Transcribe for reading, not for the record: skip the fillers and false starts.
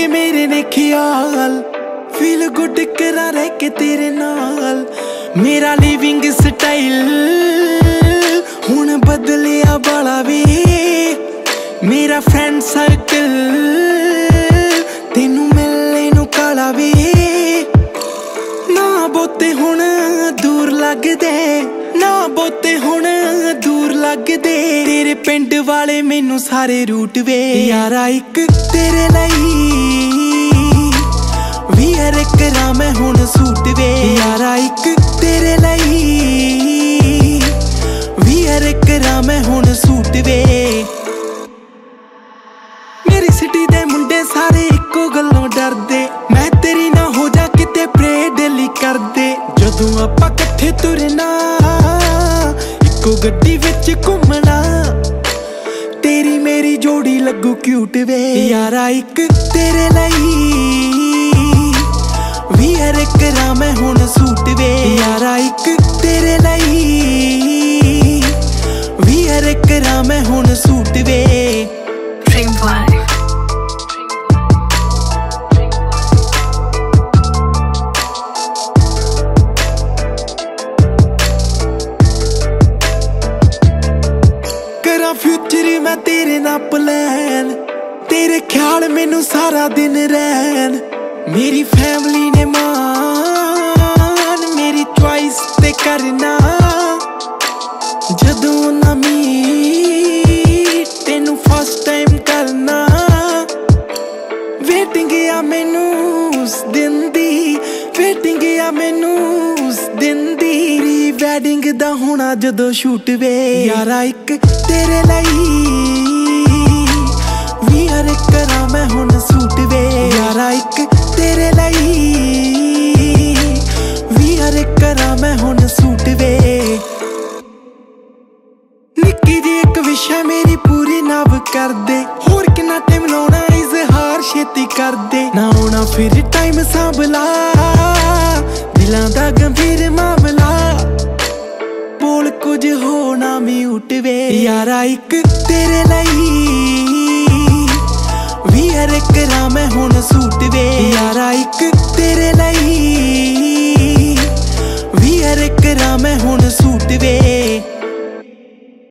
ਜੇ ਮੇਰੇ ਨੇ ਖਿਆਲ ਫੀਲ ਗੁੱਡ ਕਰਾਂ ਰਹਿ ਕੇ ਤੇਰੇ ਨਾਲ। ਮੇਰਾ ਲਿਵਿੰਗ ਸਟਾਈਲ ਹੁਣ ਬਦਲਿਆ ਬਾਲਾ ਵੇ, ਮੇਰਾ ਫਰੈਂਡ ਸਰਕਲ ਤੈਨੂੰ ਮਿਲਣੇ ਨੂੰ ਕਾਲਾ ਵੇ। ਨਾ ਬਹੁਤੇ ਹੁਣ ਦੂਰ ਲੱਗਦੇ, ਨਾ ਬਹੁਤੇ ਹੁਣ ਦੂਰ ਲੱਗਦੇ, ਤੇਰੇ ਪਿੰਡ ਵਾਲੇ ਮੈਨੂੰ ਸਾਰੇ ਰੂਟ ਵੇ। ਯਾਰਾ ਇੱਕ ਤੇਰੇ ਲਈ ਵੀਅਰ ਕਰਾਂ ਮੈਂ ਹੁਣ ਸੂਟ ਵੇ। ਯਾਰਾ ਇੱਕ ਤੇਰੇ ਲਈ ਵੀਅਰ ਕਰਾਂ ਮੈਂ ਹੁਣ ਸੂਟ ਵੇ। ਮੇਰੀ ਸਿਟੀ ਦੇ ਮੁੰਡੇ ਸਾਰੇ ਇੱਕੋ ਗੱਲੋਂ ਡਰਦੇ, ਮੈਂ ਤੇਰੀ ਨਾ ਹੋ ਜਾ ਕਿਤੇ ਪ੍ਰੇ ਡੇਲੀ ਕਰਦੇ। ਜਦੋਂ ਆਪਾਂ ਇਕੱਠੇ ਤੁਰਨਾ ਇੱਕੋ ਗੱਡੀ ਵਿੱਚ ਘੁੰਮਣਾ, ਤੇਰੀ ਮੇਰੀ ਜੋੜੀ ਲੱਗੂ ਕਿਊਟ ਵੇ। ਯਾਰਾ ਇੱਕ ਤੇਰੇ ਲਈ ਵੀਅਰ ਕਰਾਂ ਮੈਂ ਹੁਣ ਸੂਟ ਵੇ। ਯਾਰਾ ਇੱਕ ਤੇਰੇ ਲਈ ਵੀਅਰ ਕਰਾਂ ਮੈਂ ਹੁਣ ਸੂਟ ਵੇ। ਕਰਾਂ ਫਿਊਚਰ ਮੈਂ ਤੇਰੇ ਨਾਲ ਪਲਾਨ, ਤੇਰੇ ਖਿਆਲ ਮੈਨੂੰ ਸਾਰਾ ਦਿਨ ਰਹਿਣ। ਮੇਰੀ ਫੈਮਿਲੀ ਨੇ ਮਾਨ ਮੇਰੀ ਚੁਆਇਸ ਤੇ ਕਰਨਾ, ਜਦੋਂ ਨਾ ਮੀਟ ਤੈਨੂੰ ਫਸਟ ਟਾਈਮ ਕਰਨਾ। ਵੇਟਿੰਗ ਆ ਮੈਨੂੰ ਉਸ ਦਿਨ ਦੀ, ਵੇਟਿੰਗ ਆ ਮੈਨੂੰ ਉਸ ਦਿਨ ਦੀ। ਪ੍ਰੀ ਵੈਡਿੰਗ ਦਾ ਹੋਣਾ ਜਦੋਂ ਸ਼ੂਟ ਵੇ। ਯਾਰਾ ਇੱਕ ਤੇਰੇ ਲਈ ਵੀਅਰ ਕਰਾਂ ਮੈਂ ਹੁਣ ਸੂਟ ਵੇ। ਯਾਰਾ ਇੱਕ ਤੇਰੇ ਲਈ ਵੀਅਰ ਕਰਾਂ ਮੈਂ ਹੁਣ ਸੂਟ ਵੇ। ਨਿੱਕੀ ਜੀ ਇੱਕ ਵਿਸ਼ਾ ਮੇਰੀ ਪੂਰੀ ਨਵ ਕਰਦੇ, ਹੋਰ ਕਿੰਨਾ ਟਾਈਮ ਲਾਉਣਾ ਇਜ਼ਹਾਰ ਛੇਤੀ ਕਰਦੇ। ਨਾ ਆਉਣਾ ਫਿਰ ਟਾਈਮ ਸਾਂਭਲਾ ਦਿਲਾਂ ਦਾ ਗੰਭੀਰ ਮਾਮਲਾ, ਬੋਲ ਕੁਝ ਹੋ ਨਾ ਮਿਊਟ ਵੇ। ਯਾਰਾ ਇੱਕ ਤੇਰੇ ਲਈ ਵੀਅਰ ਕਰਾਂ ਮੈਂ ਹੁਣ ਸੂਟ ਵੇ। ਯਾਰਾ ਇੱਕ ਤੇਰੇ ਲਈ ਵੀਅਰ ਕਰਾਂ ਮੈਂ ਹੁਣ ਸੂਟ ਵੇ।